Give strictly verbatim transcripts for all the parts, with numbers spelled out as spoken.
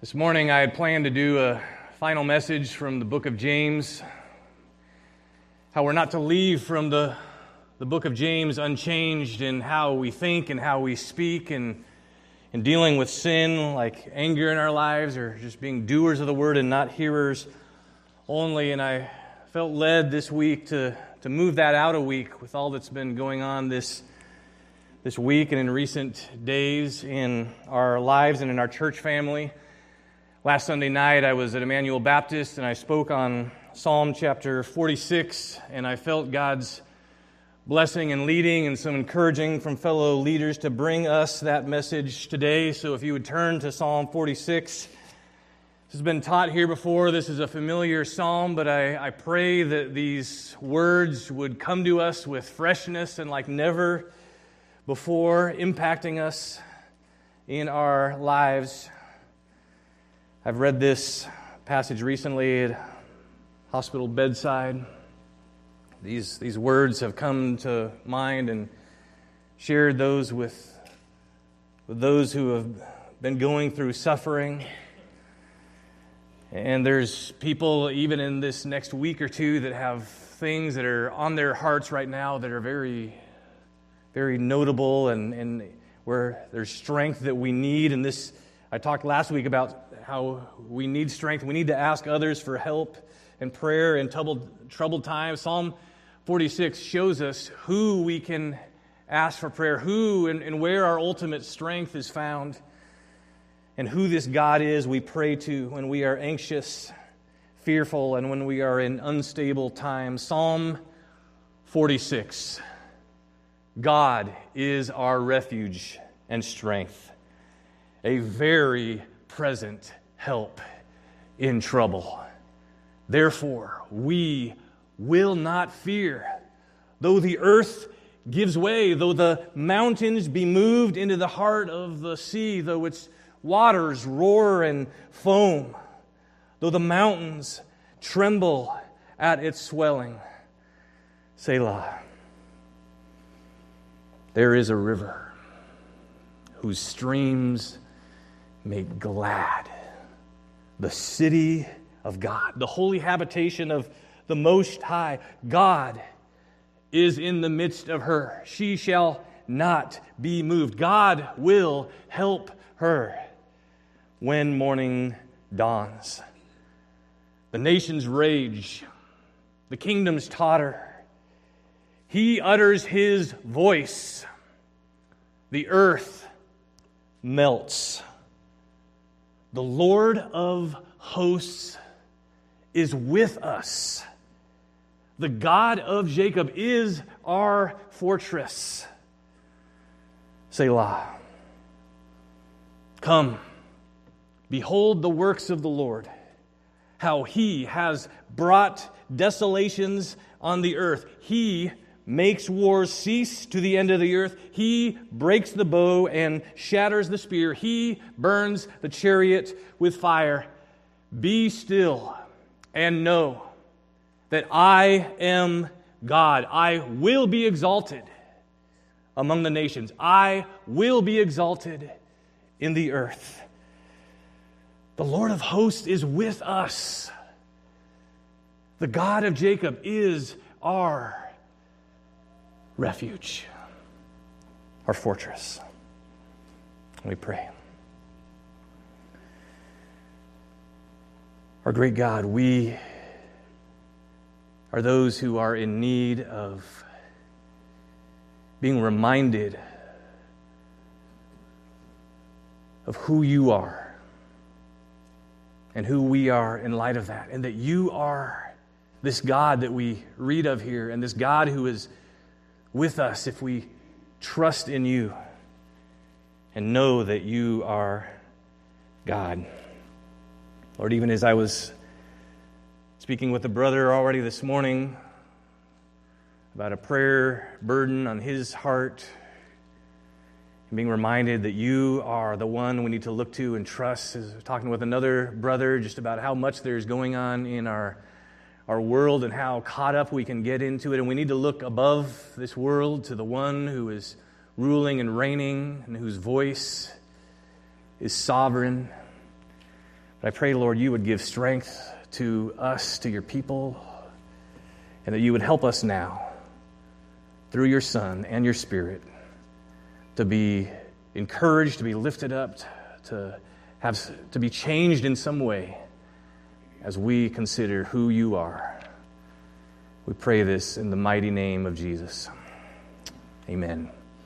This morning I had planned to do a final message from the book of James, how we're not to leave from the, the book of James unchanged in how we think and how we speak and in dealing with sin, like anger in our lives, or just being doers of the word and not hearers only. And I felt led this week to, to move that out a week with all that's been going on this this week and in recent days in our lives and in our church family. Last Sunday night, I was at Emmanuel Baptist, and I spoke on Psalm chapter forty-six, and I felt God's blessing and leading and some encouraging from fellow leaders to bring us that message today. So if you would turn to Psalm forty-six. This has been taught here before. This is a familiar psalm, but I, I pray that these words would come to us with freshness and like never before, impacting us in our lives. I've read this passage recently at hospital bedside. These, these words have come to mind and shared those with, with those who have been going through suffering. And there's people even in this next week or two that have things that are on their hearts right now that are very, very notable and, and where there's strength that we need. And this, I talked last week about how we need strength. We need to ask others for help and prayer in troubled, troubled times. Psalm forty-six shows us who we can ask for prayer, who and, and where our ultimate strength is found, and who this God is we pray to when we are anxious, fearful, and when we are in unstable times. Psalm forty-six. God is our refuge and strength, a very present help in trouble. Therefore, we will not fear, though the earth gives way, though the mountains be moved into the heart of the sea, though its waters roar and foam, though the mountains tremble at its swelling. Selah. There is a river whose streams make glad the city of God, the holy habitation of the Most High. God is in the midst of her. She shall not be moved. God will help her when morning dawns. The nations rage, the kingdoms totter. He utters his voice. The earth melts. The Lord of hosts is with us. The God of Jacob is our fortress. Selah. Come, behold the works of the Lord, how he has brought desolations on the earth. He makes wars cease to the end of the earth. He breaks the bow and shatters the spear. He burns the chariot with fire. Be still and know that I am God. I will be exalted among the nations. I will be exalted in the earth. The Lord of hosts is with us. The God of Jacob is our refuge, our fortress. We pray. Our great God, we are those who are in need of being reminded of who you are and who we are in light of that, and that you are this God that we read of here, and this God who is with us if we trust in you and know that you are God. Lord, even as I was speaking with a brother already this morning about a prayer burden on his heart, and being reminded that you are the one we need to look to and trust, as talking with another brother just about how much there's going on in our our world and how caught up we can get into it. And we need to look above this world to the one who is ruling and reigning and whose voice is sovereign. But I pray, Lord, you would give strength to us, to your people, and that you would help us now, through your Son and your Spirit, to be encouraged, to be lifted up, to have to be changed in some way as we consider who you are. We pray this in the mighty name of Jesus. Amen.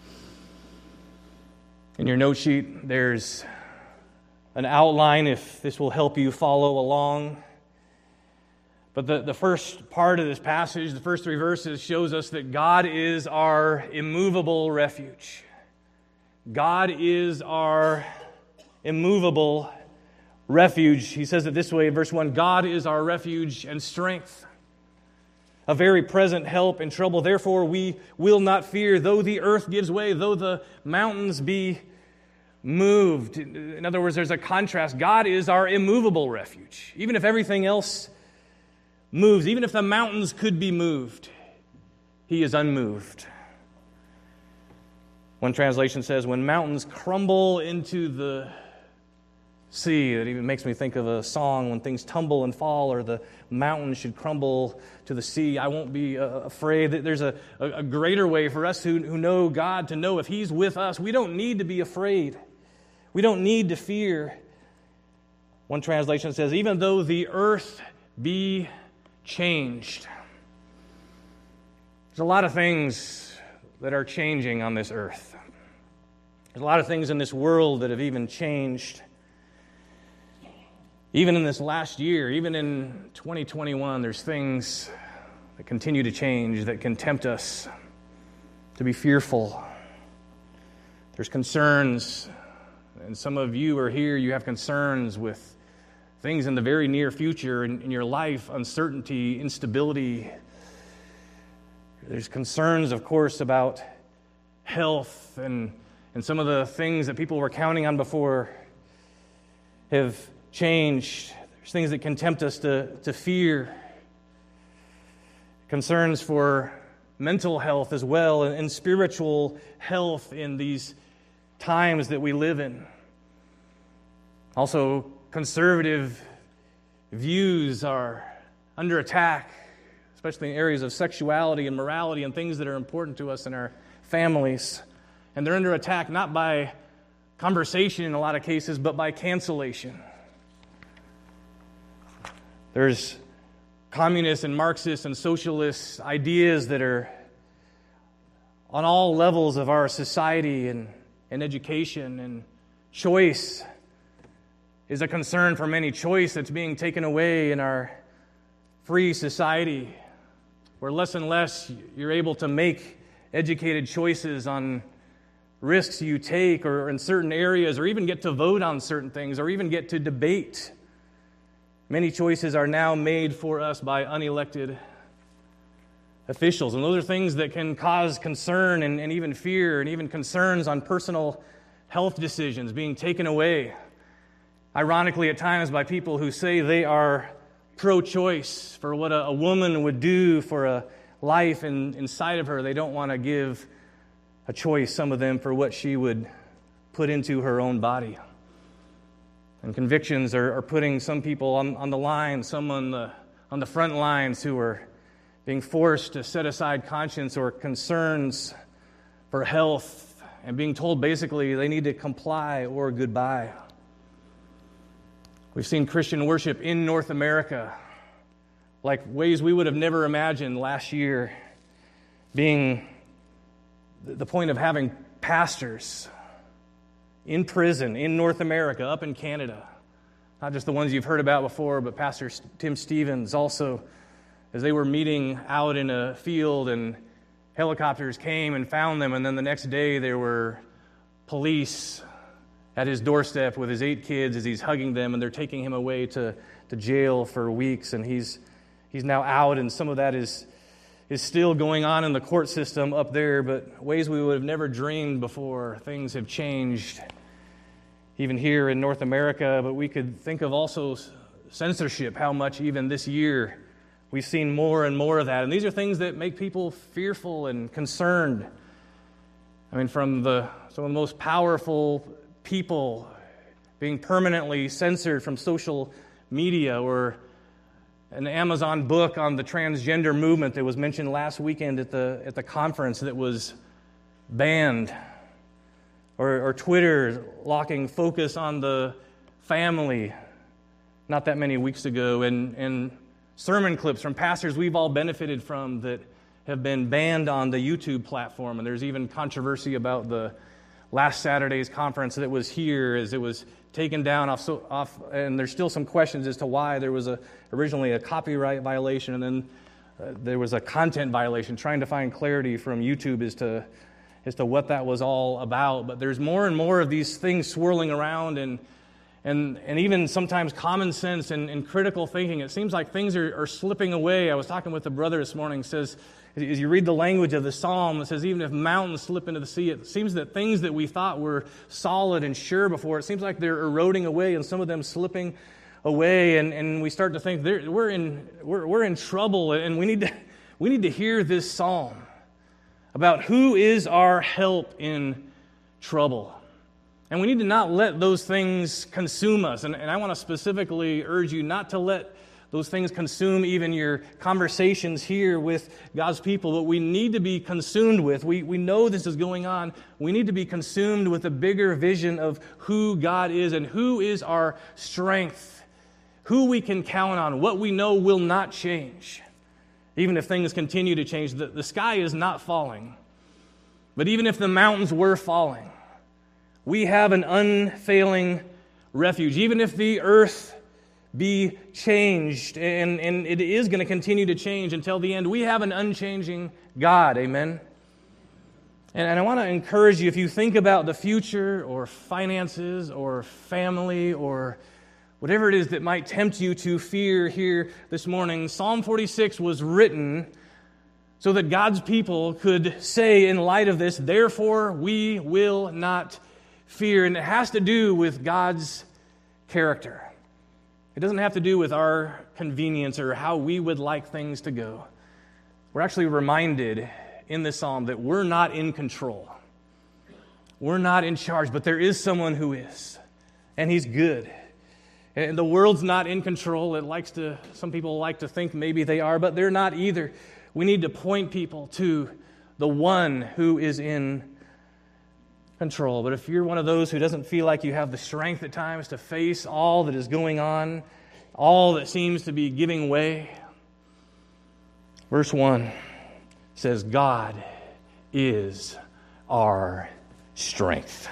In your note sheet, there's an outline if this will help you follow along. But the, the first part of this passage, the first three verses, shows us that God is our immovable refuge. God is our immovable refuge. He says it this way in verse one, God is our refuge and strength, a very present help in trouble. Therefore we will not fear, though the earth gives way, though the mountains be moved. In other words, there's a contrast. God is our immovable refuge. Even if everything else moves, even if the mountains could be moved, he is unmoved. One translation says, when mountains crumble into the sea, that even makes me think of a song, when things tumble and fall, or the mountains should crumble to the sea, I won't be uh, afraid. There's a, a, a greater way for us who, who know God to know if he's with us, we don't need to be afraid. We don't need to fear. One translation says, even though the earth be changed. There's a lot of things that are changing on this earth. There's a lot of things in this world that have even changed. Even in this last year, even in twenty twenty-one, there's things that continue to change that can tempt us to be fearful. There's concerns, and some of you are here, you have concerns with things in the very near future in, in your life, uncertainty, instability. There's concerns, of course, about health, and, and some of the things that people were counting on before have changed. There's things that can tempt us to, to fear. Concerns for mental health as well, and, and spiritual health in these times that we live in. Also, conservative views are under attack, especially in areas of sexuality and morality and things that are important to us in our families. And they're under attack not by conversation in a lot of cases, but by cancellation. There's communist and Marxist and socialist ideas that are on all levels of our society and, and education, and choice is a concern for many. Choice that's being taken away in our free society, where less and less you're able to make educated choices on risks you take, or in certain areas, or even get to vote on certain things, or even get to debate. Many choices are now made for us by unelected officials, and those are things that can cause concern and, and even fear, and even concerns on personal health decisions being taken away, ironically at times, by people who say they are pro-choice for what a, a woman would do for a life in, inside of her. They don't want to give a choice, some of them, for what she would put into her own body. And convictions are, are putting some people on, on the line, some on the, on the front lines who are being forced to set aside conscience or concerns for health, and being told basically they need to comply or goodbye. We've seen Christian worship in North America like ways we would have never imagined last year, being the point of having pastors in prison in North America, up in Canada. Not just the ones you've heard about before, but Pastor Tim Stevens also, as they were meeting out in a field and helicopters came and found them, and then the next day there were police at his doorstep with his eight kids as he's hugging them, and they're taking him away to, to jail for weeks, and he's he's now out, and some of that is is still going on in the court system up there, but ways we would have never dreamed before. Things have changed even here in North America, but we could think of also censorship, how much even this year we've seen more and more of that, and these are things that make people fearful and concerned. I mean, from the some of the most powerful people being permanently censored from social media, or an Amazon book on the transgender movement that was mentioned last weekend at the at the conference that was banned, or, or Twitter locking focus on the family not that many weeks ago, and, and sermon clips from pastors we've all benefited from that have been banned on the YouTube platform. And there's even controversy about the last Saturday's conference that was here, as it was taken down off, so, off and there's still some questions as to why. There was a, originally a copyright violation, and then uh, there was a content violation, trying to find clarity from YouTube as to as to what that was all about. But there's more and more of these things swirling around, and and and even sometimes common sense and, and critical thinking. It seems like things are, are slipping away. I was talking with a brother this morning. Says, as you read the language of the psalm, it says even if mountains slip into the sea, it seems that things that we thought were solid and sure before, it seems like they're eroding away, and some of them slipping away, and, and we start to think we're in we're we're in trouble, and we need to we need to hear this psalm about who is our help in trouble. And we need to not let those things consume us. And, and I want to specifically urge you not to let those things consume even your conversations here with God's people. What we need to be consumed with, we, we know this is going on, we need to be consumed with a bigger vision of who God is and who is our strength, who we can count on, what we know will not change. Even if things continue to change, the, the sky is not falling. But even if the mountains were falling, we have an unfailing refuge. Even if the earth be changed, and, and it is going to continue to change until the end, we have an unchanging God. Amen? And, and I want to encourage you, if you think about the future or finances or family or whatever it is that might tempt you to fear here this morning, Psalm forty-six was written so that God's people could say in light of this, therefore we will not fear. And it has to do with God's character. It doesn't have to do with our convenience or how we would like things to go. We're actually reminded in this psalm that we're not in control. We're not in charge, but there is someone who is, and He's good. And the world's not in control. It likes to, some people like to think maybe they are, but they're not either. We need to point people to the one who is in control. But if you're one of those who doesn't feel like you have the strength at times to face all that is going on, all that seems to be giving way, verse one says, God is our strength.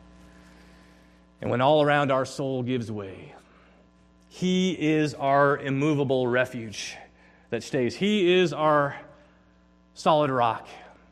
And when all around our soul gives way, He is our immovable refuge that stays. He is our solid rock.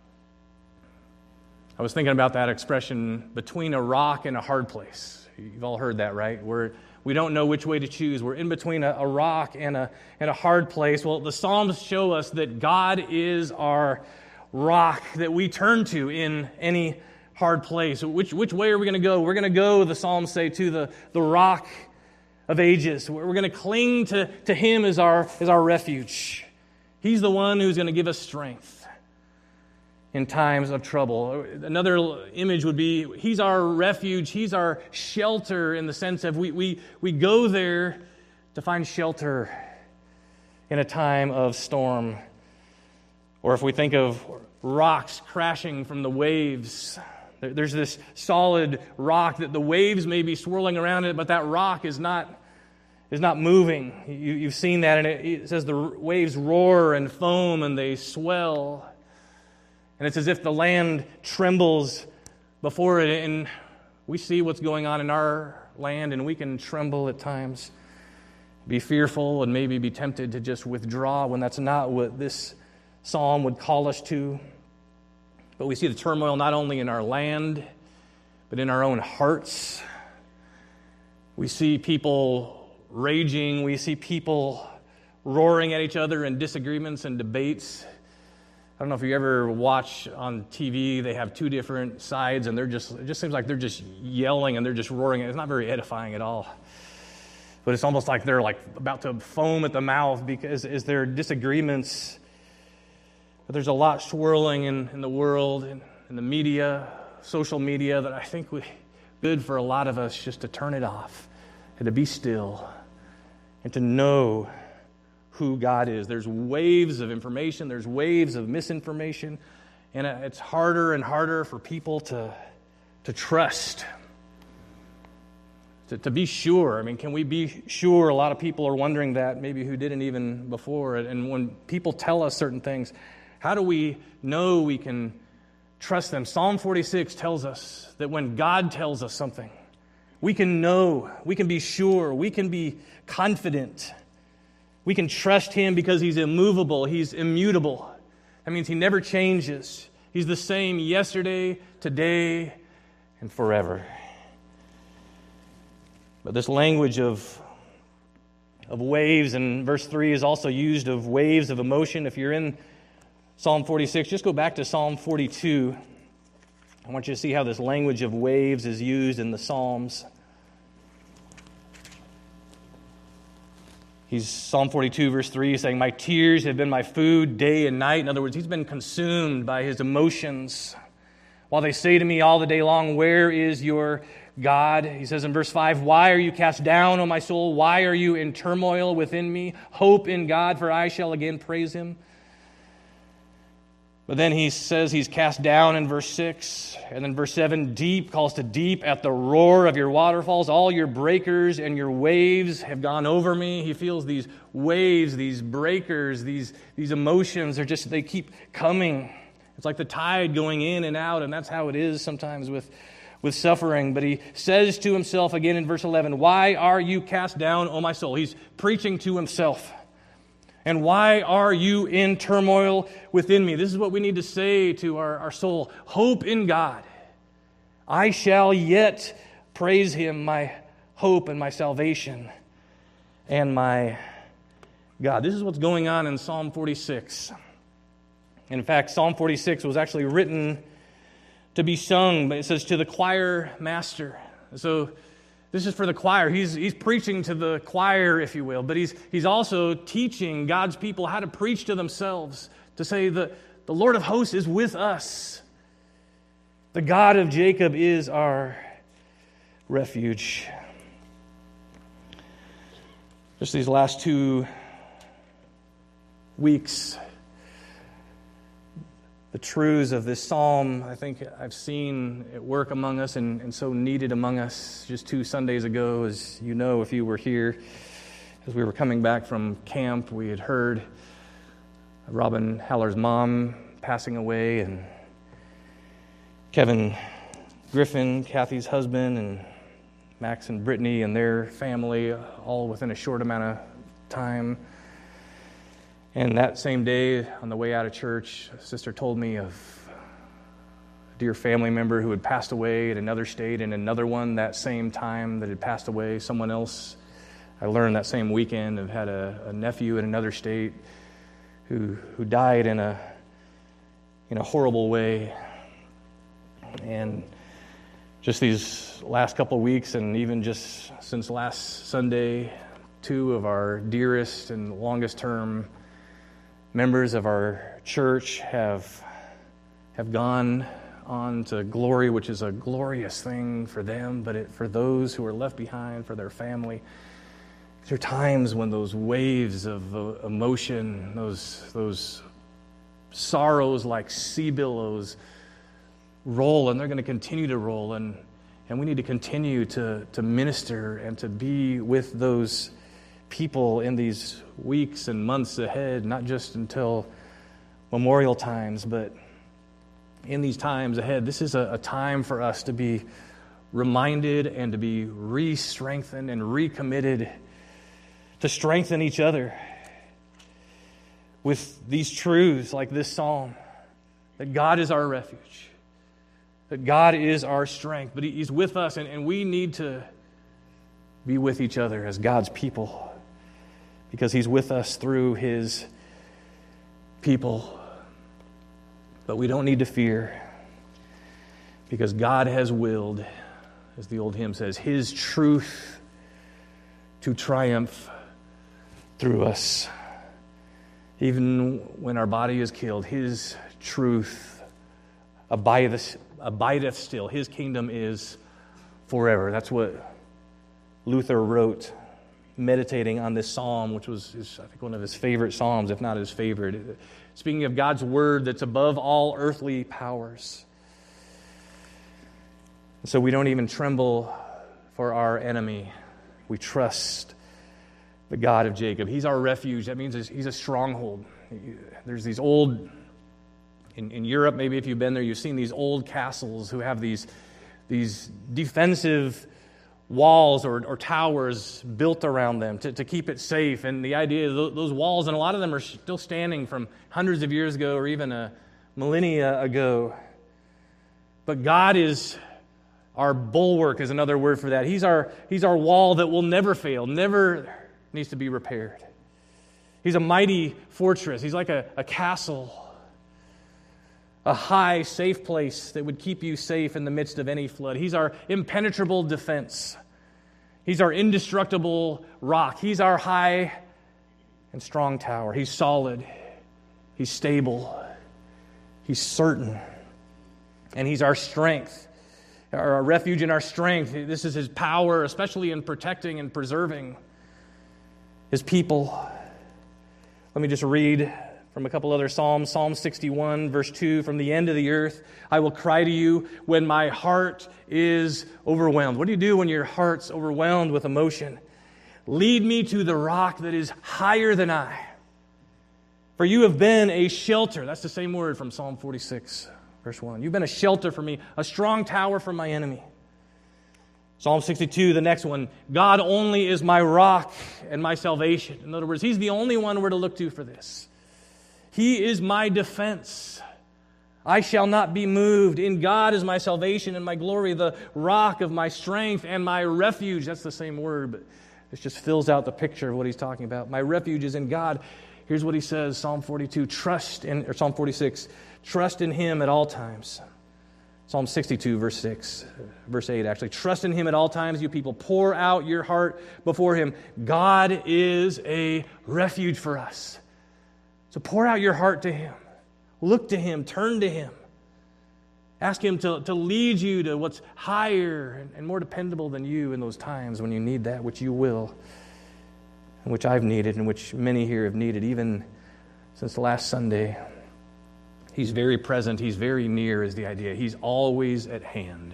I was thinking about that expression, between a rock and a hard place. You've all heard that, right? We're, we don't know which way to choose. We're in between a, a rock and a, and a hard place. Well, the Psalms show us that God is our rock that we turn to in any hard place. Which, which way are we going to go? We're going to go, the Psalms say, to the, the rock of ages. We're going to cling to, to Him as our, as our refuge. He's the one who's going to give us strength in times of trouble. Another image would be, He's our refuge, He's our shelter, in the sense of we, we, we go there to find shelter in a time of storm. Or if we think of rocks crashing from the waves, there's this solid rock that the waves may be swirling around it, but that rock is not is not moving. You, you've seen that, and it, it says the waves roar and foam and they swell. And it's as if the land trembles before it, and we see what's going on in our land, and we can tremble at times, be fearful, and maybe be tempted to just withdraw when that's not what this psalm would call us to. But we see the turmoil not only in our land, but in our own hearts. We see people raging. We see people roaring at each other in disagreements and debates. I don't know if you ever watch on T V, they have two different sides, and they're just, it just seems like they're just yelling and they're just roaring. It's not very edifying at all. But it's almost like they're like about to foam at the mouth because as their disagreements. But there's a lot swirling in, in the world, in, in the media, social media, that I think we good for a lot of us just to turn it off and to be still and to know who God is. There's waves of information, there's waves of misinformation, and it's harder and harder for people to, to trust, to, to be sure. I mean, can we be sure? A lot of people are wondering that, maybe who didn't even before. And when people tell us certain things, how do we know we can trust them? Psalm forty-six tells us that when God tells us something, we can know, we can be sure, we can be confident. We can trust Him because He's immovable, He's immutable. That means He never changes. He's the same yesterday, today, and forever. But this language of, of waves in verse three is also used of waves of emotion. If you're in Psalm forty-six, just go back to Psalm forty-two. I want you to see how this language of waves is used in the Psalms. He's Psalm forty-two, verse three, saying, "My tears have been my food day and night." In other words, he's been consumed by his emotions. While they say to me all the day long, "Where is your God?" He says in verse five, "Why are you cast down, O my soul? Why are you in turmoil within me? Hope in God, for I shall again praise Him." But then he says he's cast down in verse six. And then verse seven, "Deep calls to deep at the roar of your waterfalls. All your breakers and your waves have gone over me." He feels these waves, these breakers, these, these emotions are just, they keep coming. It's like the tide going in and out, and that's how it is sometimes with, with suffering. But he says to himself again in verse eleven, "Why are you cast down, O my soul?" He's preaching to himself. "And why are you in turmoil within me?" This is what we need to say to our, our soul. Hope in God. I shall yet praise Him, my hope and my salvation and my God. This is what's going on in Psalm forty-six. In fact, Psalm forty-six was actually written to be sung, but it says to the choir master. So this is for the choir. He's, he's preaching to the choir, if you will, but he's, he's also teaching God's people how to preach to themselves, to say that the Lord of hosts is with us. The God of Jacob is our refuge. Just these last two weeks, the truths of this psalm, I think I've seen it work among us and, and so needed among us. Just two Sundays ago, as you know, if you were here, as we were coming back from camp, we had heard Robin Haller's mom passing away, and Kevin Griffin, Kathy's husband, and Max and Brittany and their family, all within a short amount of time. And that same day, on the way out of church, a sister told me of a dear family member who had passed away in another state, and another one that same time that had passed away. Someone else, I learned that same weekend, have had a, a nephew in another state who who died in a in a horrible way. And just these last couple of weeks, and even just since last Sunday, two of our dearest and longest term members of our church have have gone on to glory, which is a glorious thing for them, but it, for those who are left behind, for their family, there are times when those waves of uh, emotion, those those sorrows like sea billows roll, and they're going to continue to roll, and and we need to continue to to minister and to be with those people in these weeks and months ahead, not just until memorial times, but in these times ahead. This is a, a time for us to be reminded and to be re-strengthened and recommitted to strengthen each other with these truths like this psalm, that God is our refuge, that God is our strength, but He's with us, and, and we need to be with each other as God's people, because He's with us through His people. But we don't need to fear, because God has willed, as the old hymn says, His truth to triumph through us. Even when our body is killed, His truth abideth, abideth still. His kingdom is forever. That's what Luther wrote, meditating on this psalm, which was, his, I think, one of his favorite psalms, if not his favorite. Speaking of God's word that's above all earthly powers. So we don't even tremble for our enemy. We trust the God of Jacob. He's our refuge. That means he's a stronghold. There's these old, in, in Europe, maybe if you've been there, you've seen these old castles who have these, these defensive walls or, or towers built around them to, to keep it safe. And the idea is those walls, and a lot of them are still standing from hundreds of years ago or even a millennia ago. But God is our bulwark, is another word for that. He's our, he's our wall that will never fail, never needs to be repaired. He's a mighty fortress. He's like a, a castle, a high, safe place that would keep you safe in the midst of any flood. He's our impenetrable defense. He's our indestructible rock. He's our high and strong tower. He's solid. He's stable. He's certain. And He's our strength, our refuge and our strength. This is His power, especially in protecting and preserving His people. Let me just read from a couple other Psalms. Psalm sixty-one, verse two, from the end of the earth, I will cry to you when my heart is overwhelmed. What do you do when your heart's overwhelmed with emotion? Lead me to the rock that is higher than I. For you have been a shelter. That's the same word from Psalm forty-six, verse one. You've been a shelter for me, a strong tower from my enemy. Psalm sixty-two, the next one, God only is my rock and my salvation. In other words, He's the only one we're to look to for this. He is my defense. I shall not be moved. In God is my salvation and my glory, the rock of my strength and my refuge. That's the same word, but this just fills out the picture of what he's talking about. My refuge is in God. Here's what he says, Psalm forty-two, trust in, or Psalm forty-six, trust in Him at all times. Psalm sixty-two, verse six, verse eight, actually. Trust in Him at all times, you people. Pour out your heart before Him. God is a refuge for us. So pour out your heart to Him. Look to Him. Turn to Him. Ask Him to, to lead you to what's higher and, and more dependable than you in those times when you need that, which you will, and which I've needed, and which many here have needed, even since last Sunday. He's very present. He's very near is the idea. He's always at hand.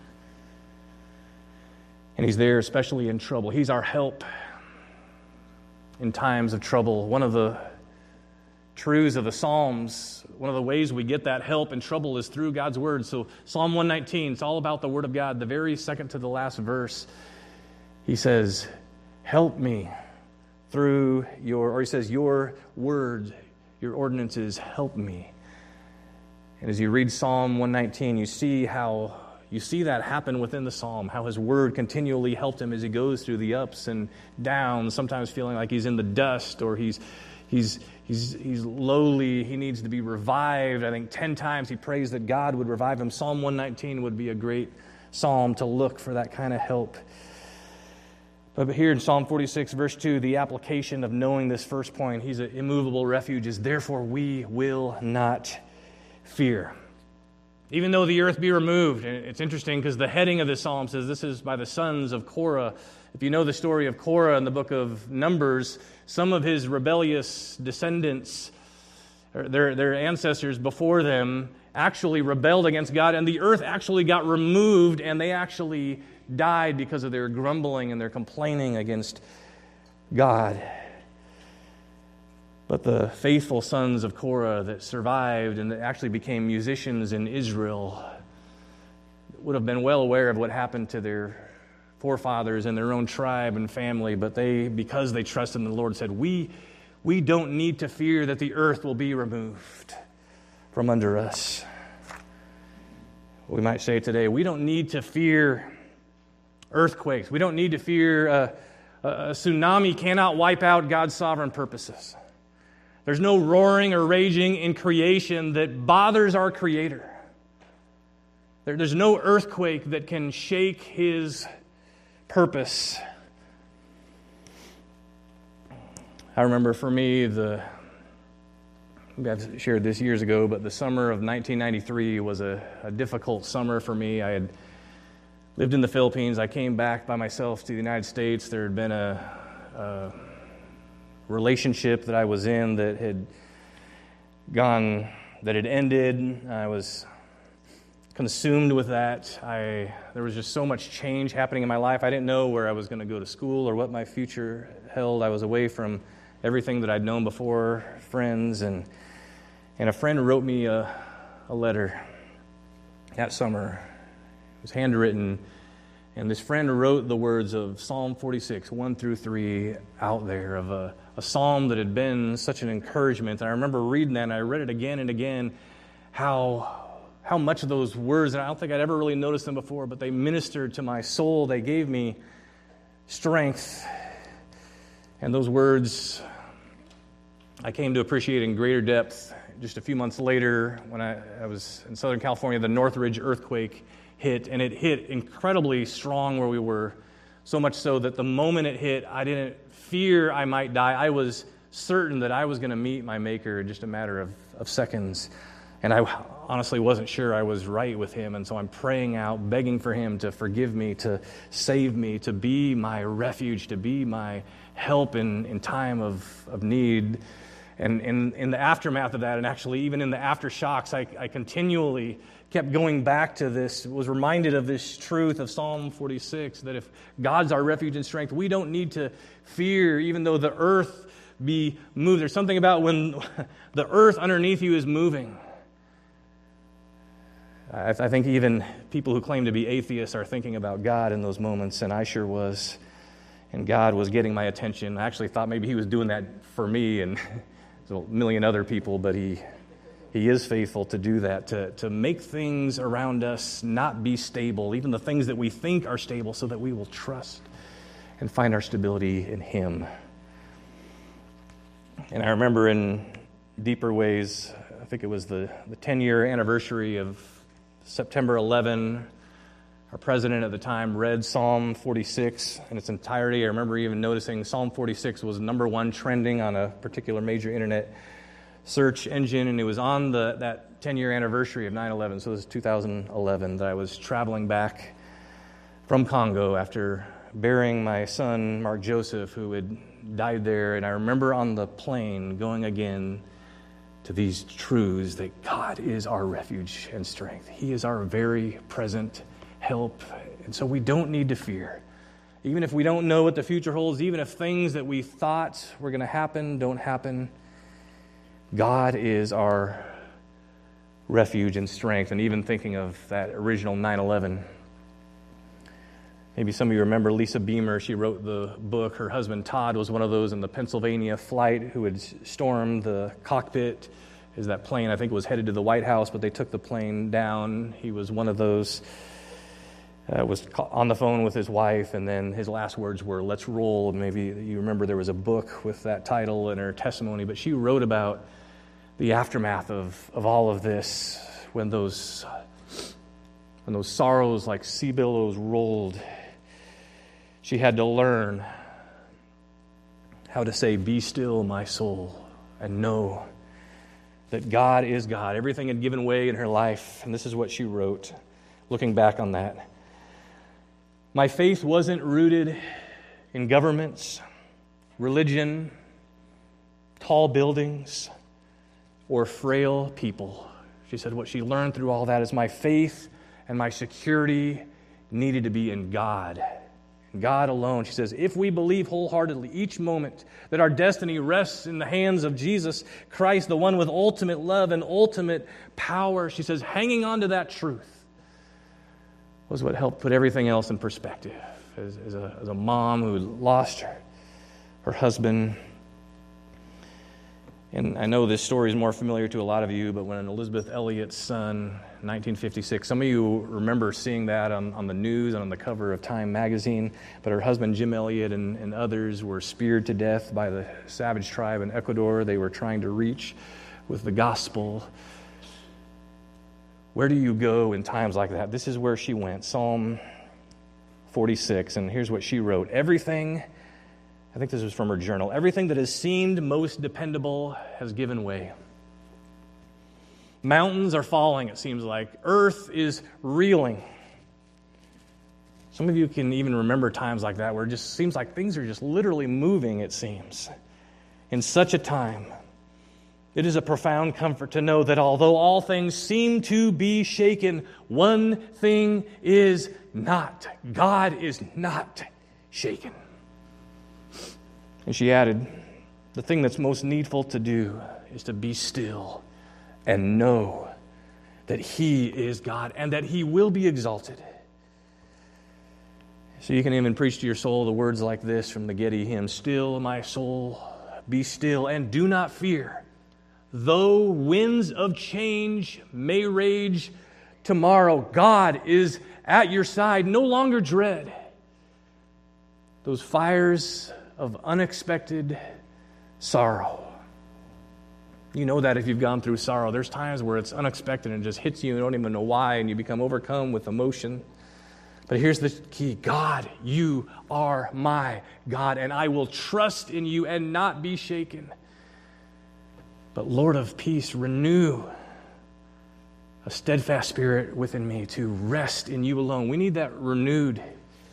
And He's there especially in trouble. He's our help in times of trouble. One of the truths of the Psalms, one of the ways we get that help in trouble is through God's Word. So Psalm one nineteen, it's all about the Word of God. The very second to the last verse, he says, help me through your, or he says, your word, your ordinances, help me. And as you read Psalm one nineteen, you see how you see that happen within the psalm, how His word continually helped him as he goes through the ups and downs, sometimes feeling like he's in the dust or he's he's he's he's lowly, he needs to be revived. I think ten times he prays that God would revive him. Psalm one nineteen would be a great psalm to look for that kind of help. But here in Psalm forty-six, verse two, the application of knowing this first point, He's an immovable refuge, is therefore we will not fear. Even though the earth be removed. And it's interesting because the heading of this psalm says this is by the sons of Korah. If you know the story of Korah in the book of Numbers, some of his rebellious descendants, or their, their ancestors before them, actually rebelled against God, and the earth actually got removed, and they actually died because of their grumbling and their complaining against God. But the faithful sons of Korah that survived and that actually became musicians in Israel would have been well aware of what happened to their forefathers and their own tribe and family, but they, because they trusted in the Lord, said, we, we don't need to fear that the earth will be removed from under us. We might say today, we don't need to fear earthquakes. We don't need to fear uh, a tsunami cannot wipe out God's sovereign purposes. There's no roaring or raging in creation that bothers our Creator. There, there's no earthquake that can shake His purpose. I remember for me, the I've shared this years ago, but the summer of nineteen ninety-three was a, a difficult summer for me. I had lived in the Philippines. I came back by myself to the United States. There had been a, a relationship that I was in that had gone, that had ended. I was consumed with that. I there was just so much change happening in my life. I didn't know where I was going to go to school or what my future held. I was away from everything that I'd known before, friends, and and a friend wrote me a, a letter that summer. It was handwritten, and this friend wrote the words of Psalm forty-six, one through three out there, of a, a psalm that had been such an encouragement. And I remember reading that, and I read it again and again, how, how much of those words, and I don't think I'd ever really noticed them before, but they ministered to my soul. They gave me strength. And those words I came to appreciate in greater depth just a few months later when I, I was in Southern California. The Northridge earthquake hit, and it hit incredibly strong where we were, so much so that the moment it hit, I didn't fear I might die. I was certain that I was going to meet my Maker in just a matter of, of seconds, and I honestly wasn't sure I was right with Him, and so I'm praying out, begging for Him to forgive me, to save me, to be my refuge, to be my help in, in time of, of need. And in, in the aftermath of that, and actually even in the aftershocks, I, I continually kept going back to this, was reminded of this truth of Psalm forty-six, that if God's our refuge and strength, we don't need to fear, even though the earth be moved. There's something about when the earth underneath you is moving. I, I think even people who claim to be atheists are thinking about God in those moments, and I sure was. And God was getting my attention. I actually thought maybe He was doing that for me and a million other people, but he he is faithful to do that, to, to make things around us not be stable, even the things that we think are stable, so that we will trust and find our stability in Him. And I remember in deeper ways, I think it was the, the ten-year anniversary of September eleventh, our president at the time read Psalm forty-six in its entirety. I remember even noticing Psalm forty-six was number one trending on a particular major internet search engine, and it was on the that ten-year anniversary of nine eleven, so it was two thousand eleven, that I was traveling back from Congo after burying my son, Mark Joseph, who had died there. And I remember on the plane going again to these truths that God is our refuge and strength. He is our very present help, and so we don't need to fear. Even if we don't know what the future holds, even if things that we thought were going to happen don't happen, God is our refuge and strength. And even thinking of that original nine eleven, maybe some of you remember Lisa Beamer. She wrote the book. Her husband Todd was one of those in the Pennsylvania flight who had stormed the cockpit as that plane, I think, was headed to the White House, but they took the plane down. He was one of those. Uh, was on the phone with his wife, and then his last words were, "Let's roll." Maybe you remember there was a book with that title in her testimony, but she wrote about the aftermath of, of all of this, when those when those sorrows like sea billows rolled. She had to learn how to say, "Be still, my soul, and know that God is God." Everything had given way in her life, and this is what she wrote, looking back on that. "My faith wasn't rooted in governments, religion, tall buildings, or frail people." She said what she learned through all that is my faith and my security needed to be in God. God alone. She says, if we believe wholeheartedly each moment that our destiny rests in the hands of Jesus Christ, the one with ultimate love and ultimate power, she says, hanging on to that truth was what helped put everything else in perspective. As, as, a, as a mom who lost her, her husband. And I know this story is more familiar to a lot of you, but when Elizabeth Elliot's son, nineteen fifty-six, some of you remember seeing that on, on the news and on the cover of Time magazine, but her husband Jim Elliot and, and others were speared to death by the Savage tribe in Ecuador. They were trying to reach with the gospel. Where do you go in times like that? This is where she went, Psalm forty-six, and here's what she wrote. Everything, I think this was from her journal, everything that has seemed most dependable has given way. Mountains are falling, it seems like. Earth is reeling. Some of you can even remember times like that where it just seems like things are just literally moving, it seems. In such a time, it is a profound comfort to know that although all things seem to be shaken, one thing is not. God is not shaken. And she added, the thing that's most needful to do is to be still and know that He is God and that He will be exalted. So you can even preach to your soul the words like this from the Getty hymn, still, my soul, be still and do not fear. Though winds of change may rage tomorrow, God is at your side. No longer dread those fires of unexpected sorrow. You know that if you've gone through sorrow. There's times where it's unexpected and it just hits you and you don't even know why, and you become overcome with emotion. But here's the key. God, you are my God, and I will trust in you and not be shaken. But Lord of peace, renew a steadfast spirit within me to rest in you alone. We need that renewed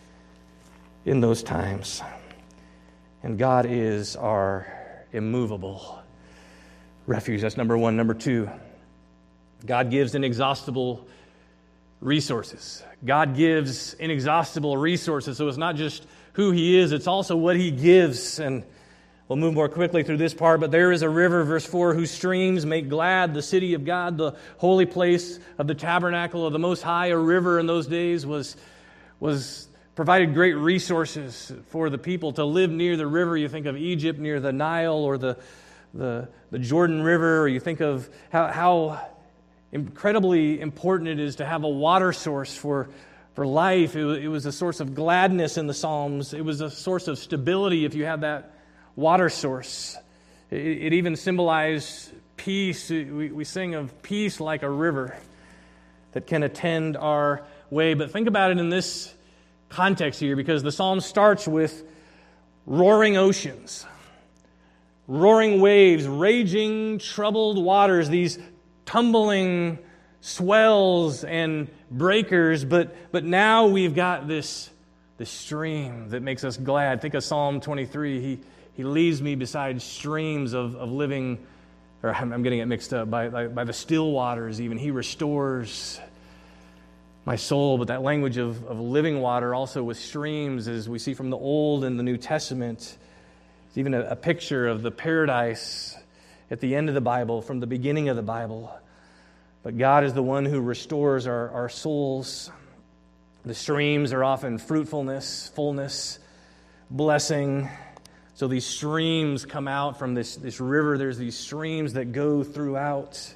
in those times. And God is our immovable refuge. That's number one. Number two, God gives inexhaustible resources. God gives inexhaustible resources. So it's not just who He is, it's also what He gives. And we'll move more quickly through this part, but there is a river, verse four, whose streams make glad the city of God, the holy place of the tabernacle of the Most High. A river in those days was, was provided great resources for the people to live near the river. You think of Egypt near the Nile or the, the, the Jordan River, or you think of how, how incredibly important it is to have a water source for, for life. It, it was a source of gladness in the Psalms. It was a source of stability if you had that water source. It, it even symbolized peace. We, we sing of peace like a river that can attend our way. But think about it in this context here, because the psalm starts with roaring oceans, roaring waves, raging, troubled waters, these tumbling swells and breakers. But but now we've got this, this stream that makes us glad. Think of Psalm twenty-three. He He leads me beside streams of, of living, or I'm getting it mixed up, by, by, by the still waters even. He restores my soul. But that language of, of living water also with streams, as we see from the Old and the New Testament, it's even a, a picture of the paradise at the end of the Bible, from the beginning of the Bible. But God is the one who restores our, our souls. The streams are often fruitfulness, fullness, blessing. So these streams come out from this, this river. There's these streams that go throughout.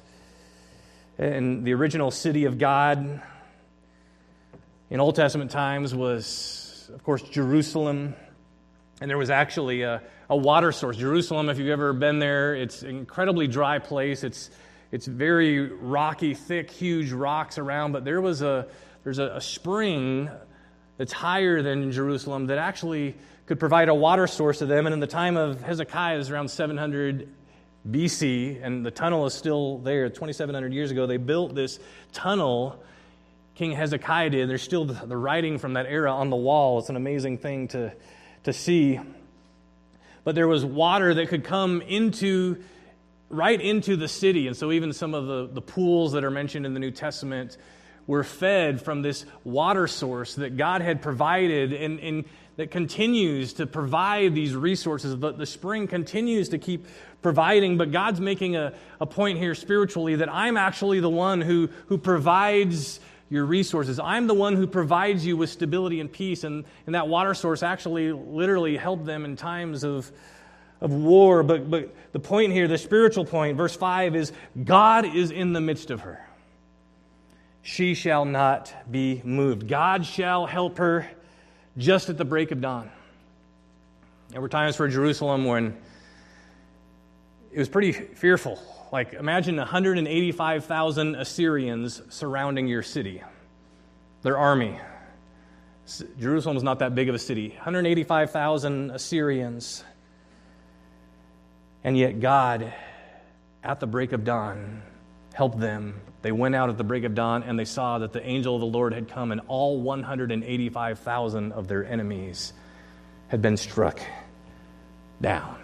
And the original city of God in Old Testament times was, of course, Jerusalem. And there was actually a, a water source. Jerusalem, if you've ever been there, it's an incredibly dry place. It's it's very rocky, thick, huge rocks around. But there was a there's a, a spring that's higher than Jerusalem that actually could provide a water source to them. And in the time of Hezekiah, it was around seven hundred B C, and the tunnel is still there. twenty-seven hundred years ago, they built this tunnel. King Hezekiah did. There's still the, the writing from that era on the wall. It's an amazing thing to, to see. But there was water that could come into, right into the city. And so even some of the, the pools that are mentioned in the New Testament were fed from this water source that God had provided, and, and that continues to provide these resources. The, the spring continues to keep providing, but God's making a, a point here spiritually that I'm actually the one who, who provides your resources. I'm the one who provides you with stability and peace, and, and that water source actually literally helped them in times of, of war. But, but the point here, the spiritual point, verse five, is God is in the midst of her. She shall not be moved. God shall help her just at the break of dawn. There were times for Jerusalem when it was pretty fearful. Like, imagine one hundred eighty-five thousand Assyrians surrounding your city, their army. Jerusalem is not that big of a city. one hundred eighty-five thousand Assyrians. And yet God, at the break of dawn, help them. They went out at the break of dawn, and they saw that the angel of the Lord had come, and all one hundred eighty-five thousand of their enemies had been struck down.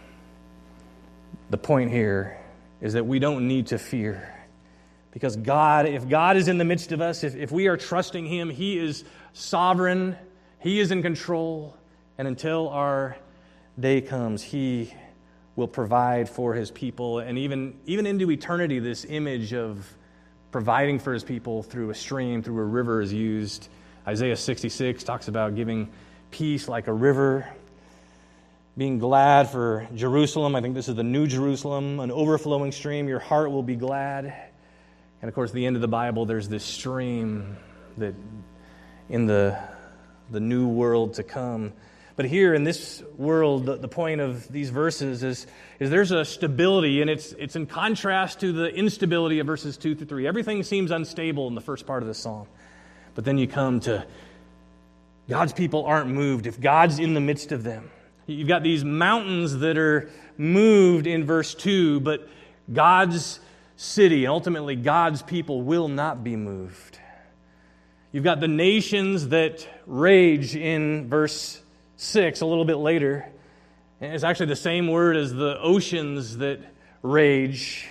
The point here is that we don't need to fear. Because God, if God is in the midst of us, if, if we are trusting Him, He is sovereign, He is in control, and until our day comes, He will provide for His people. And even, even into eternity, this image of providing for His people through a stream, through a river is used. Isaiah sixty-six talks about giving peace like a river, being glad for Jerusalem. I think this is the New Jerusalem, an overflowing stream. Your heart will be glad. And of course, at the end of the Bible, there's this stream that in the, the new world to come. But here in this world, the, the point of these verses is, is there's a stability, and it's, it's in contrast to the instability of verses two through three. Everything seems unstable in the first part of the psalm. But then you come to God's people aren't moved if God's in the midst of them. You've got these mountains that are moved in verse two, but God's city, and ultimately God's people will not be moved. You've got the nations that rage in verse six, a little bit later. And it's actually the same word as the oceans that rage.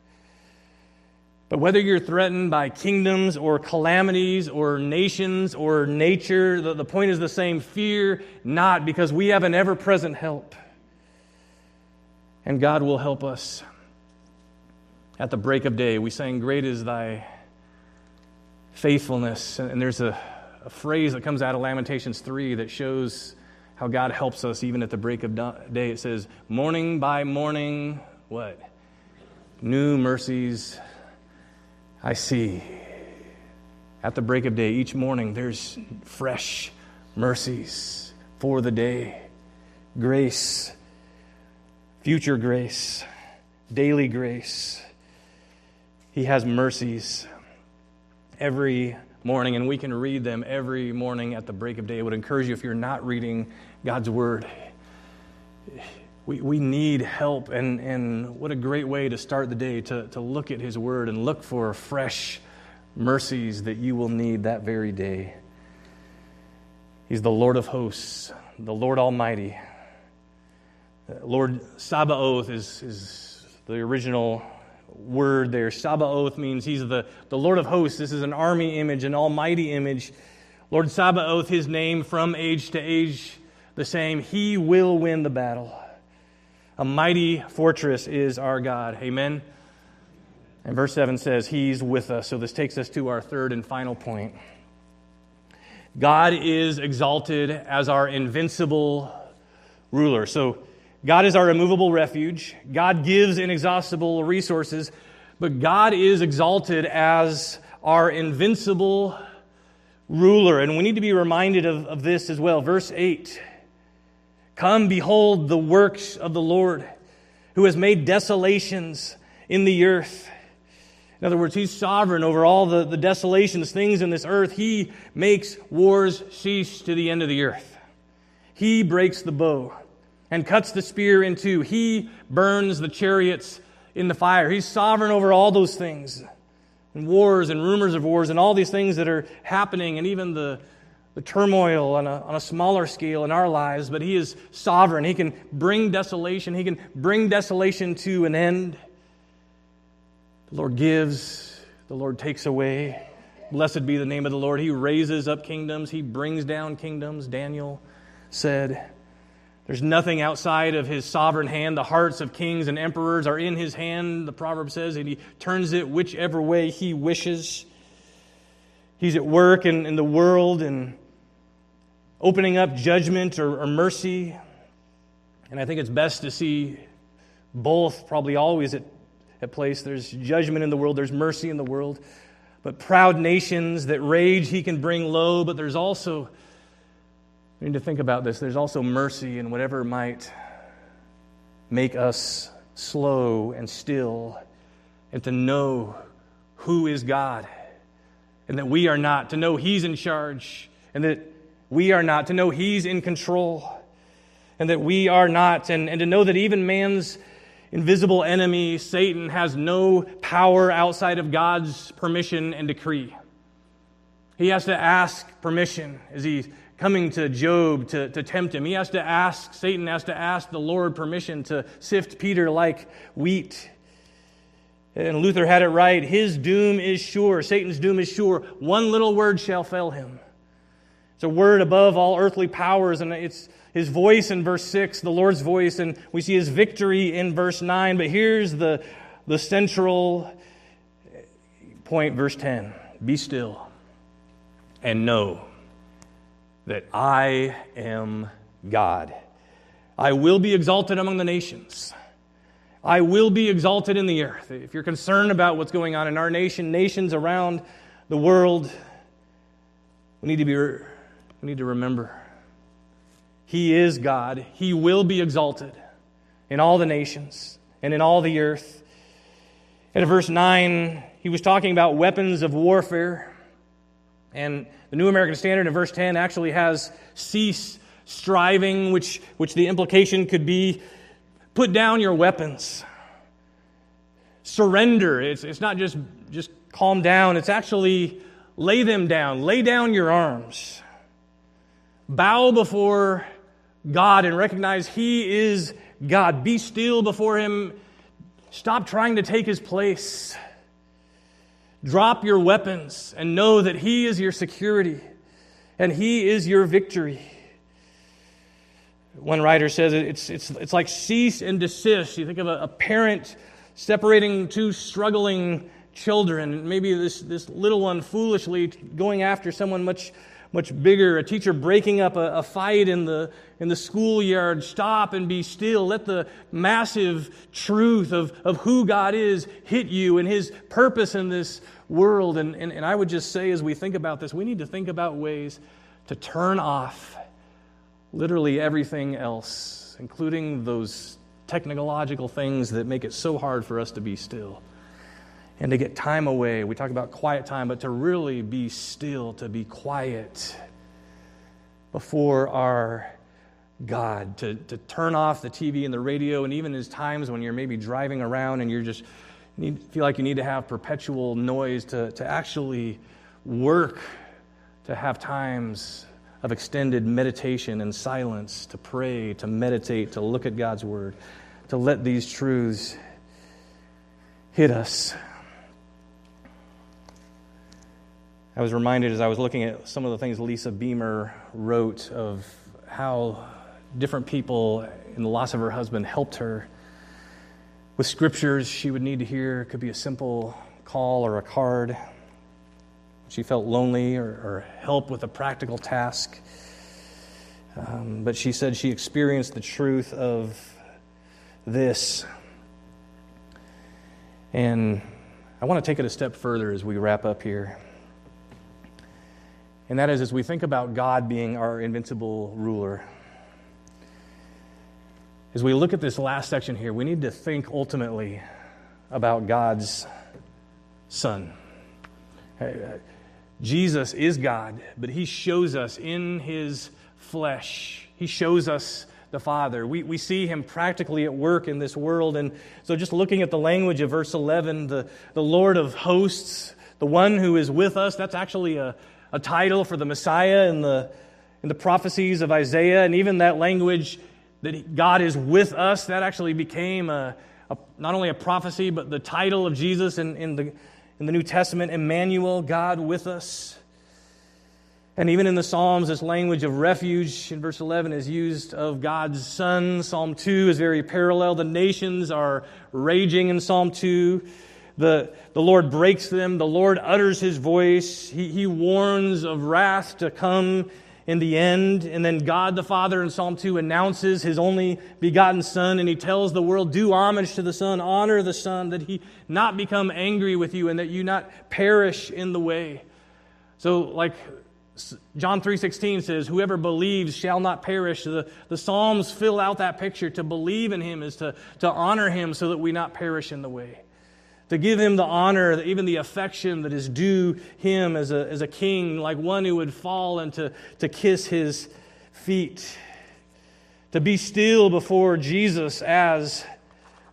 But whether you're threatened by kingdoms or calamities or nations or nature, the, the point is the same. Fear not, because we have an ever-present help. And God will help us. At the break of day, we sang, "Great is thy faithfulness." And there's a, a phrase that comes out of Lamentations three that shows how God helps us even at the break of day. It says, "Morning by morning," what? "New mercies I see." At the break of day, each morning, there's fresh mercies for the day. Grace, future grace, daily grace. He has mercies every morning, and we can read them every morning at the break of day. I would encourage you, if you're not reading God's Word, we, we need help, and, and what a great way to start the day, to, to look at His Word and look for fresh mercies that you will need that very day. He's the Lord of hosts, the Lord Almighty. Lord Sabaoth is, is the original word there. Sabaoth means He's the, the Lord of hosts. This is an army image, an almighty image. Lord Sabaoth, His name from age to age the same. He will win the battle. A mighty fortress is our God. Amen. And verse seven says, He's with us. So this takes us to our third and final point. God is exalted as our invincible ruler. So God is our immovable refuge. God gives inexhaustible resources. But God is exalted as our invincible ruler. And we need to be reminded of, of this as well. Verse eight. "Come, behold the works of the Lord, who has made desolations in the earth." In other words, He's sovereign over all the, the desolations, things in this earth. He makes wars cease to the end of the earth. He breaks the bow and cuts the spear in two. He burns the chariots in the fire. He's sovereign over all those things. And wars and rumors of wars and all these things that are happening, and even the, the turmoil on a, on a smaller scale in our lives. But He is sovereign. He can bring desolation. He can bring desolation to an end. The Lord gives, the Lord takes away. Blessed be the name of the Lord. He raises up kingdoms. He brings down kingdoms, Daniel said. There's nothing outside of His sovereign hand. The hearts of kings and emperors are in His hand, the proverb says, and He turns it whichever way He wishes. He's at work in, in the world and opening up judgment or, or mercy. And I think it's best to see both probably always at, at place. There's judgment in the world, there's mercy in the world. But proud nations that rage He can bring low, but there's also, we need to think about this, there's also mercy in whatever might make us slow and still, and to know who is God, and that we are not, to know He's in charge, and that we are not, to know He's in control, and that we are not, and, and to know that even man's invisible enemy, Satan, has no power outside of God's permission and decree. He has to ask permission as he's coming to Job to, to tempt him. He has to ask, Satan has to ask the Lord permission to sift Peter like wheat. And Luther had it right. His doom is sure. Satan's doom is sure. One little word shall fell him. It's a word above all earthly powers, and it's his voice in verse six, the Lord's voice, and we see his victory in verse nine. But here's the, the central point, verse ten. Be still and know that I am God. I will be exalted among the nations. I will be exalted in the earth. If you're concerned about what's going on in our nation, nations around the world, we need to be, we need to remember He is God. He will be exalted in all the nations and in all the earth. And in verse nine, he was talking about weapons of warfare. And the New American Standard in verse ten actually has cease striving, which, which the implication could be put down your weapons. Surrender. It's, it's not just, just calm down. It's actually lay them down. Lay down your arms. Bow before God and recognize He is God. Be still before Him. Stop trying to take His place. Drop your weapons and know that He is your security and He is your victory. One writer says it's it's it's like cease and desist. You think of a, a parent separating two struggling children. Maybe this, this little one foolishly going after someone much much bigger. A teacher breaking up a, a fight in the in the schoolyard. Stop and be still. Let the massive truth of, of who God is hit you and His purpose in this world. And, and, and I would just say, as we think about this, we need to think about ways to turn off literally everything else, including those technological things that make it so hard for us to be still. And to get time away. We talk about quiet time, but to really be still, to be quiet before our God, to, to turn off the T V and the radio, and even there's times when you're maybe driving around and you're just need, feel like you need to have perpetual noise to, to actually work, to have times of extended meditation and silence, to pray, to meditate, to look at God's Word, to let these truths hit us. I was reminded as I was looking at some of the things Lisa Beamer wrote of how different people in the loss of her husband helped her with scriptures she would need to hear. It could be a simple call or a card. She felt lonely, or, or help with a practical task. Um, but she said she experienced the truth of this. And I want to take it a step further as we wrap up here. And that is, as we think about God being our invincible ruler, as we look at this last section here, we need to think ultimately about God's Son. Jesus is God, but He shows us in His flesh. He shows us the Father. We, we see Him practically at work in this world. And so just looking at the language of verse eleven, the, the Lord of hosts, the one who is with us, that's actually a, a title for the Messiah in the, in the prophecies of Isaiah. And even that language that God is with us, that actually became a, a, not only a prophecy, but the title of Jesus in, in the in the New Testament, Emmanuel, God with us. And even in the Psalms, this language of refuge in verse eleven is used of God's Son. Psalm two is very parallel. The nations are raging in Psalm two. The, the Lord breaks them. The Lord utters His voice. He, he warns of wrath to come in the end. And then God the Father in Psalm two announces His only begotten Son, and He tells the world, do homage to the Son, honor the Son, that He not become angry with you and that you not perish in the way. So like John three sixteen says, whoever believes shall not perish. The, the Psalms fill out that picture. To believe in Him is to, to honor Him so that we not perish in the way. To give Him the honor, even the affection that is due Him as a, as a king, like one who would fall and to, to kiss His feet. To be still before Jesus as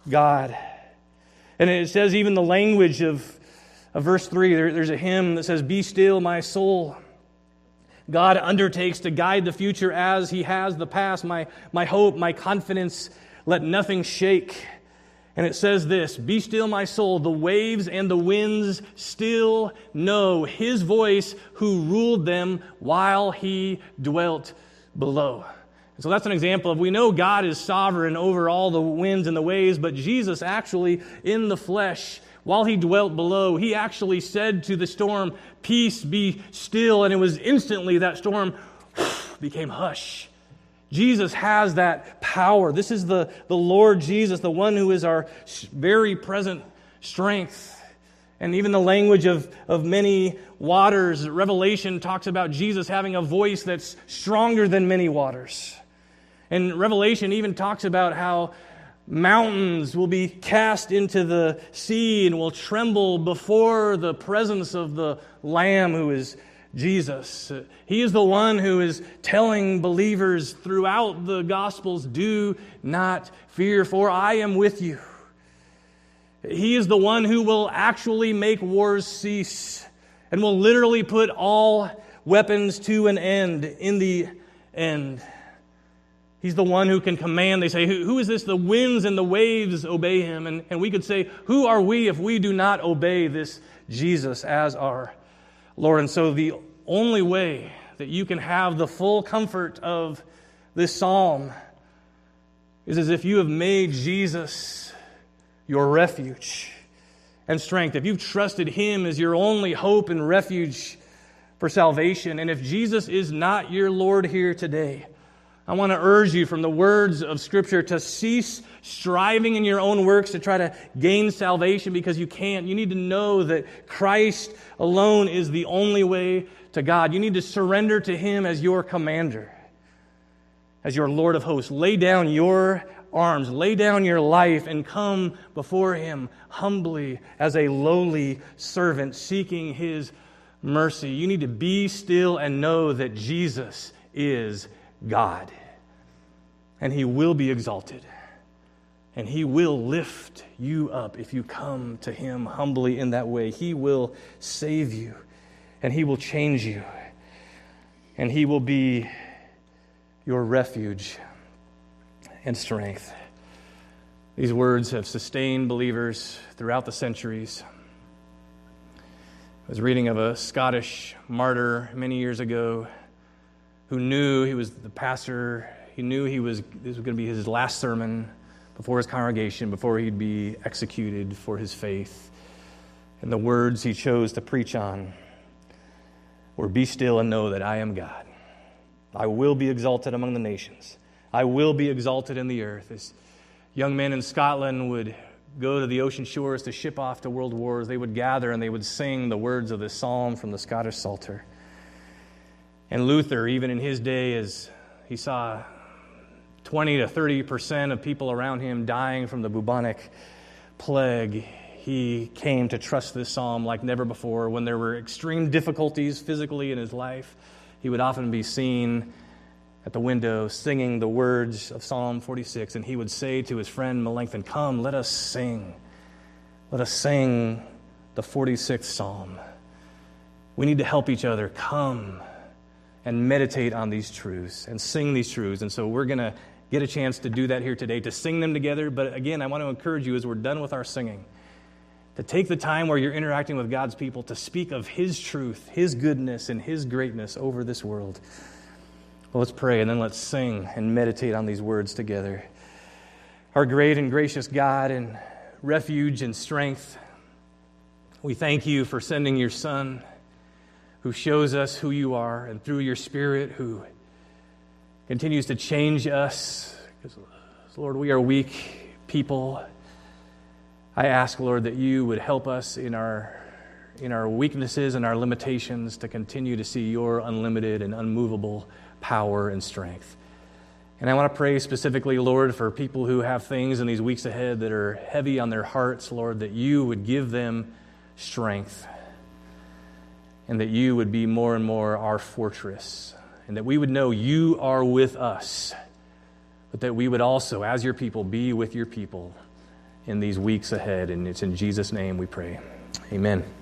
God. And it says even the language of, of verse three, there, there's a hymn that says, "Be still, my soul." God undertakes to guide the future as He has the past. My, my hope, my confidence, let nothing shake. And it says this, "Be still, my soul, the waves and the winds still know His voice who ruled them while He dwelt below." So that's an example of, we know God is sovereign over all the winds and the waves, but Jesus actually in the flesh, while He dwelt below, He actually said to the storm, "Peace, be still," and it was instantly that storm became hush. Jesus has that power. This is the, the Lord Jesus, the one who is our very present strength. And even the language of, of many waters, Revelation talks about Jesus having a voice that's stronger than many waters. And Revelation even talks about how mountains will be cast into the sea and will tremble before the presence of the Lamb who is Jesus. He is the one who is telling believers throughout the Gospels, "Do not fear, for I am with you." He is the one who will actually make wars cease and will literally put all weapons to an end in the end. He's the one who can command. They say, who, who is this? The winds and the waves obey Him. And, and we could say, who are we if we do not obey this Jesus as our Lord? And so the only way that you can have the full comfort of this psalm is as if you have made Jesus your refuge and strength. If you've trusted Him as your only hope and refuge for salvation. And if Jesus is not your Lord here today, I want to urge you from the words of Scripture to cease striving in your own works to try to gain salvation, because you can't. You need to know that Christ alone is the only way to God. You need to surrender to Him as your commander, as your Lord of hosts. Lay down your arms, lay down your life, and come before Him humbly as a lowly servant seeking His mercy. You need to be still and know that Jesus is God. And He will be exalted. And He will lift you up if you come to Him humbly in that way. He will save you. And He will change you. And He will be your refuge and strength. These words have sustained believers throughout the centuries. I was reading of a Scottish martyr many years ago who knew he was the pastor. He knew he was this was going to be his last sermon before his congregation, before he'd be executed for his faith. And the words he chose to preach on were, "Be still and know that I am God. I will be exalted among the nations. I will be exalted in the earth." As young men in Scotland would go to the ocean shores to ship off to world wars, they would gather and they would sing the words of this psalm from the Scottish Psalter. And Luther, even in his day, as he saw twenty to thirty percent of people around him dying from the bubonic plague, he came to trust this psalm like never before. When there were extreme difficulties physically in his life, he would often be seen at the window singing the words of Psalm forty-six, and he would say to his friend Melanchthon, "Come, let us sing. Let us sing the forty-sixth Psalm. We need to help each other. Come and meditate on these truths and sing these truths." And so we're going to get a chance to do that here today, to sing them together. But again, I want to encourage you as we're done with our singing, to take the time where you're interacting with God's people to speak of His truth, His goodness, and His greatness over this world. Well, let's pray and then let's sing and meditate on these words together. Our great and gracious God and refuge and strength, we thank You for sending Your Son, who shows us who You are, and through Your Spirit, who continues to change us. Because, Lord, we are weak people. I ask, Lord, that You would help us in our in our weaknesses and our limitations to continue to see Your unlimited and unmovable power and strength. And I want to pray specifically, Lord, for people who have things in these weeks ahead that are heavy on their hearts, Lord, that You would give them strength, and that You would be more and more our fortress, and that we would know You are with us, but that we would also, as Your people, be with Your people in these weeks ahead. And it's in Jesus' name we pray. Amen.